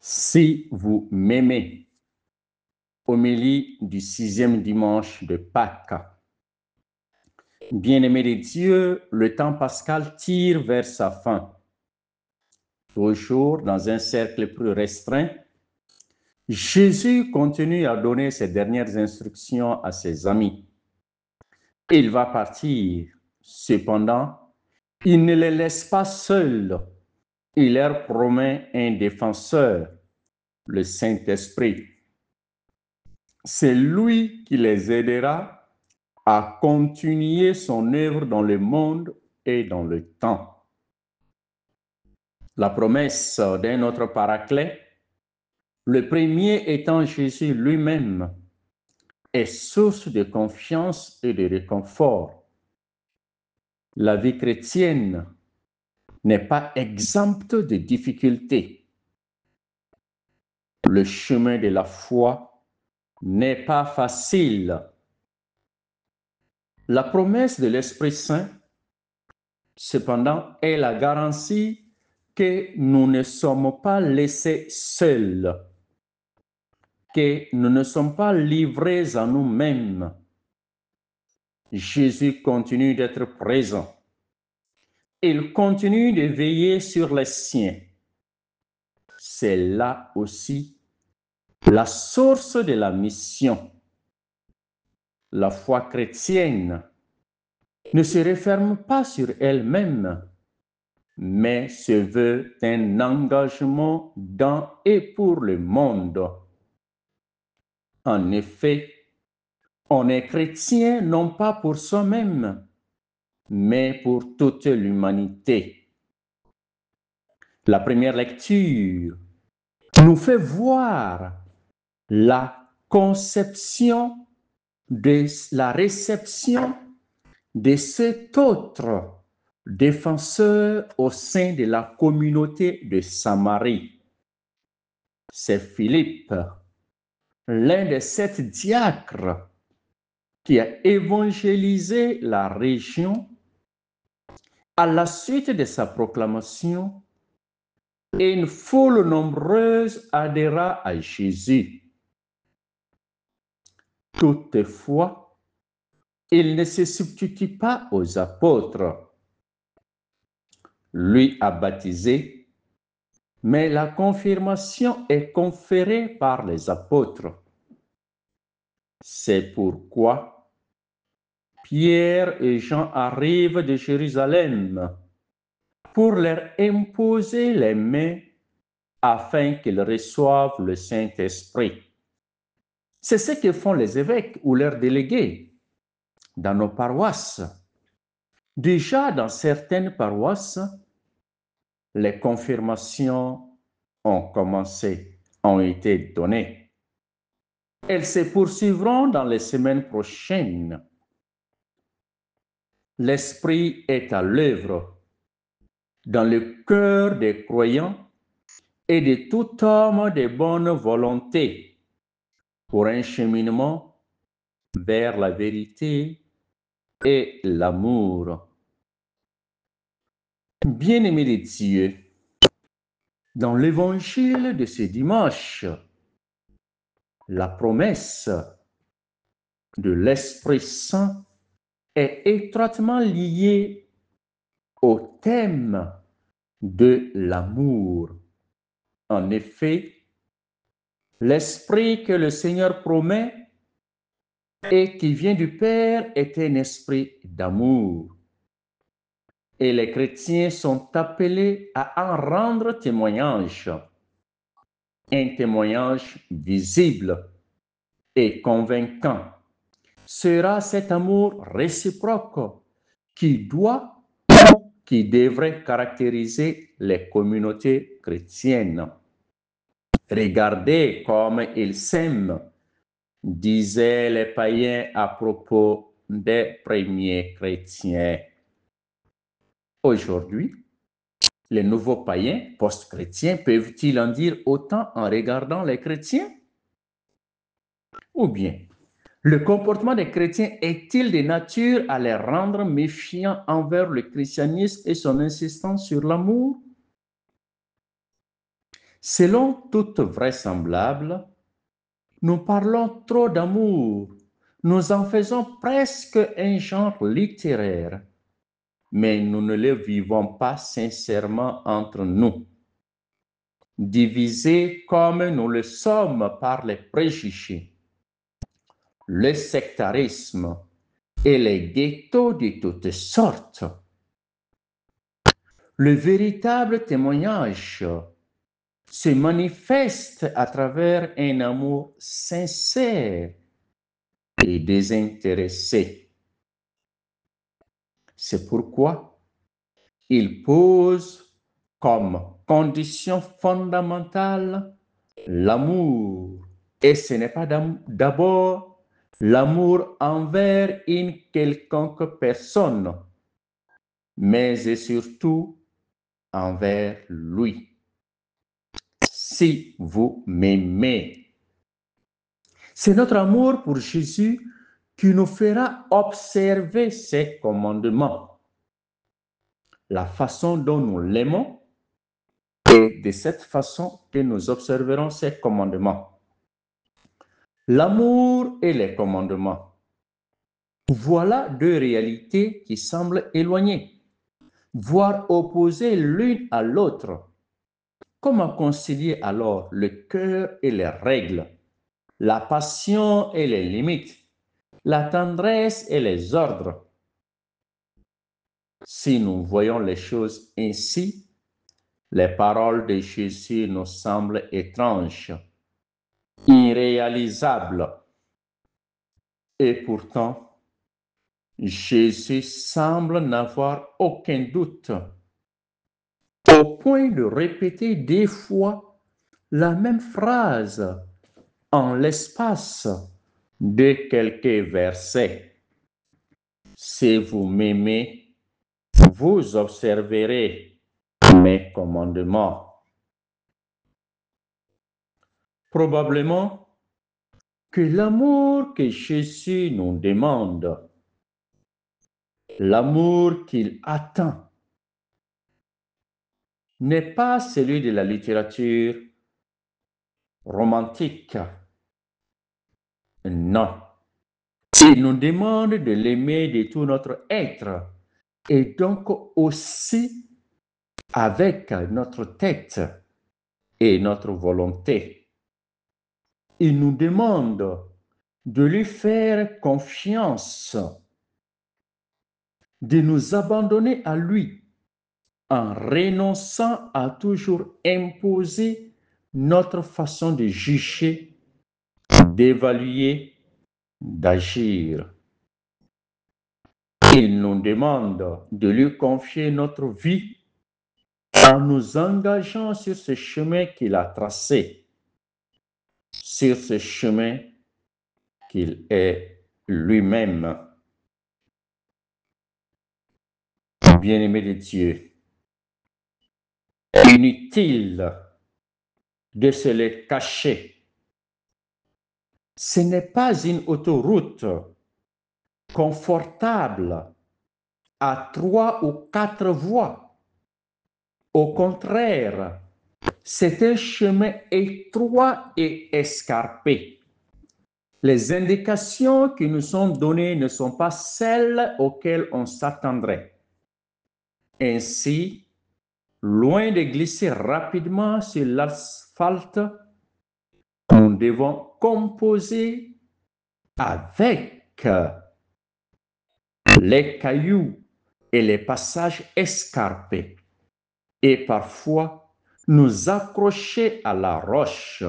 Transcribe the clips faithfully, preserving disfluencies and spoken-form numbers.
Si vous m'aimez, homélie du sixième dimanche de Pâques. Bien-aimés de Dieu, le temps pascal tire vers sa fin. Toujours dans un cercle plus restreint, Jésus continue à donner ses dernières instructions à ses amis. Il va partir. Cependant, il ne les laisse pas seuls. Il leur promet un défenseur, le Saint-Esprit. C'est lui qui les aidera à continuer son œuvre dans le monde et dans le temps. La promesse d'un autre paraclet, le premier étant Jésus lui-même, est source de confiance et de réconfort. La vie chrétienne n'est pas exempte de difficultés. Le chemin de la foi n'est pas facile. La promesse de l'Esprit Saint, cependant, est la garantie que nous ne sommes pas laissés seuls, que nous ne sommes pas livrés à nous-mêmes. Jésus continue d'être présent. Il continue de veiller sur les siens. C'est là aussi la source de la mission. La foi chrétienne ne se referme pas sur elle-même, mais se veut un engagement dans et pour le monde. En effet, on est chrétien non pas pour soi-même, mais pour toute l'humanité. La première lecture nous fait voir la conception de la réception de cet autre défenseur au sein de la communauté de Samarie. C'est Philippe, l'un des sept diacres qui a évangélisé la région. À la suite de sa proclamation, une foule nombreuse adhéra à Jésus. Toutefois, il ne se substitue pas aux apôtres. Lui a baptisé, mais la confirmation est conférée par les apôtres. C'est pourquoi Pierre et Jean arrivent de Jérusalem pour leur imposer les mains afin qu'ils reçoivent le Saint-Esprit. C'est ce que font les évêques ou leurs délégués dans nos paroisses. Déjà, dans certaines paroisses, les confirmations ont commencé, ont été données. Elles se poursuivront dans les semaines prochaines. L'Esprit est à l'œuvre dans le cœur des croyants et de tout homme de bonne volonté pour un cheminement vers la vérité et l'amour. Bien-aimés de Dieu, dans l'évangile de ce dimanche, la promesse de l'Esprit Saint est étroitement liée au thème de l'amour. En effet, l'Esprit que le Seigneur promet et qui vient du Père est un esprit d'amour. Et les chrétiens sont appelés à en rendre témoignage. Un témoignage visible et convaincant sera cet amour réciproque qui doit ou qui devrait caractériser les communautés chrétiennes. Regardez comme ils s'aiment, disaient les païens à propos des premiers chrétiens. Aujourd'hui, les nouveaux païens post-chrétiens peuvent-ils en dire autant en regardant les chrétiens? Ou bien, le comportement des chrétiens est-il de nature à les rendre méfiants envers le christianisme et son insistance sur l'amour? Selon toute vraisemblable, nous parlons trop d'amour. Nous en faisons presque un genre littéraire, mais nous ne le vivons pas sincèrement entre nous. Divisés comme nous le sommes par les préjugés, le sectarisme et les ghettos de toutes sortes, le véritable témoignage se manifeste à travers un amour sincère et désintéressé. C'est pourquoi il pose comme condition fondamentale l'amour. Et ce n'est pas d'abord l'amour envers une quelconque personne, mais et surtout envers lui. Si vous m'aimez, c'est notre amour pour Jésus qui nous fera observer ses commandements. La façon dont nous l'aimons est de cette façon que nous observerons ses commandements. L'amour et les commandements. Voilà deux réalités qui semblent éloignées, voire opposées l'une à l'autre. Comment concilier alors le cœur et les règles, la passion et les limites, la tendresse et les ordres? Si nous voyons les choses ainsi, les paroles de Jésus nous semblent étranges, irréalisables. Et pourtant, Jésus semble n'avoir aucun doute, au point de répéter des fois la même phrase en l'espace de quelques versets. Si vous m'aimez, vous observerez mes commandements. Probablement que l'amour que Jésus nous demande, l'amour qu'il attend, n'est pas celui de la littérature romantique. Non. Il nous demande de l'aimer de tout notre être et donc aussi avec notre tête et notre volonté. Il nous demande de lui faire confiance, de nous abandonner à lui en renonçant à toujours imposer notre façon de juger, d'évaluer, d'agir. Il nous demande de lui confier notre vie en nous engageant sur ce chemin qu'il a tracé, sur ce chemin qu'il est lui-même. Bien-aimé de Dieu, inutile de se le cacher. Ce n'est pas une autoroute confortable à trois ou quatre voies. Au contraire, c'est un chemin étroit et escarpé. Les indications qui nous sont données ne sont pas celles auxquelles on s'attendrait. Ainsi, loin de glisser rapidement sur l'asphalte, nous devons composer avec les cailloux et les passages escarpés et parfois nous accrocher à la roche.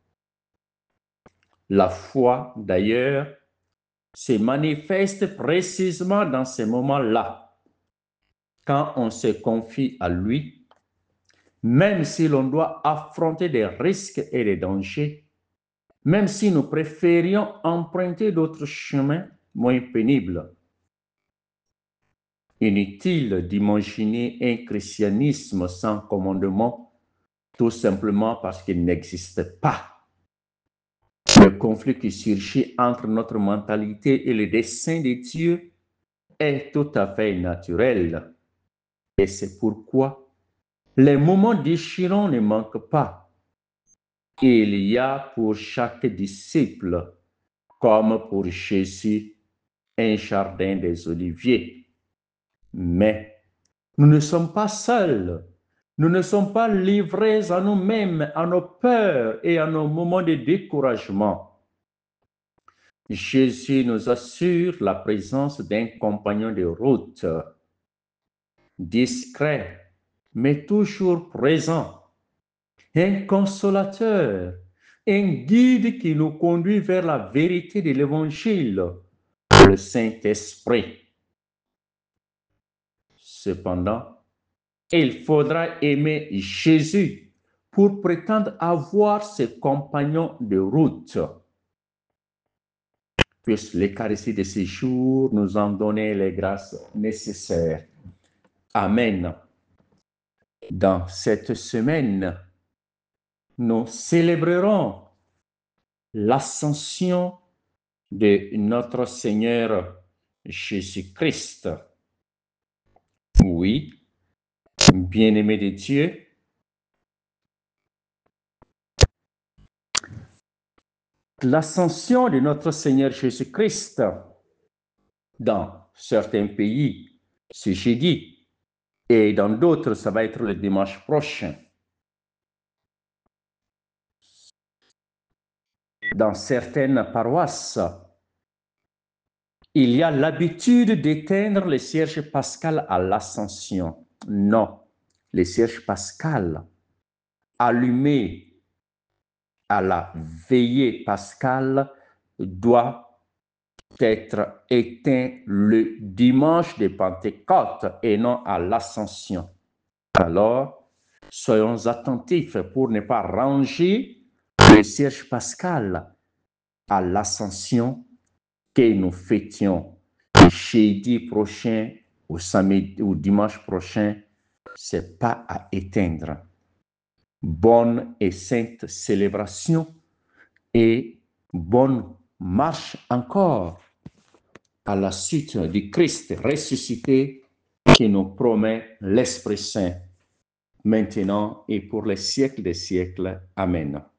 La foi, d'ailleurs, se manifeste précisément dans ces moments-là, quand on se confie à lui, même si l'on doit affronter des risques et des dangers, même si nous préférions emprunter d'autres chemins moins pénibles. Inutile d'imaginer un christianisme sans commandement, tout simplement parce qu'il n'existe pas. Le conflit qui surgit entre notre mentalité et le dessein de Dieu est tout à fait naturel. Et c'est pourquoi les moments déchirants ne manquent pas. il y a pour chaque disciple, comme pour Jésus, un jardin des oliviers. Mais nous ne sommes pas seuls. Nous ne sommes pas livrés à nous-mêmes, à nos peurs et à nos moments de découragement. Jésus nous assure la présence d'un compagnon de route, discret, mais toujours présent, un consolateur, un guide qui nous conduit vers la vérité de l'Évangile, le Saint-Esprit. Cependant, il faudra aimer Jésus pour prétendre avoir ses compagnons de route. Puisse l'Eucharistie de ces jours nous en donner les grâces nécessaires. Amen. Dans cette semaine, nous célébrerons l'ascension de notre Seigneur Jésus-Christ. Oui, bien-aimés de Dieu, l'ascension de notre Seigneur Jésus-Christ dans certains pays, c'est jeudi, et dans d'autres, ça va être le dimanche prochain. Dans certaines paroisses, il y a l'habitude d'éteindre le cierge pascal à l'Ascension. Non, le cierge pascal allumé à la veillée pascale doit être éteint le dimanche de Pentecôte et non à l'Ascension. Alors, soyons attentifs pour ne pas ranger le cierge pascal à l'Ascension que nous fêtions jeudi prochain ou samedi ou dimanche prochain, c'est pas à éteindre. Bonne et sainte célébration et bonne marche encore à la suite du Christ ressuscité qui nous promet l'Esprit Saint maintenant et pour les siècles des siècles. Amen.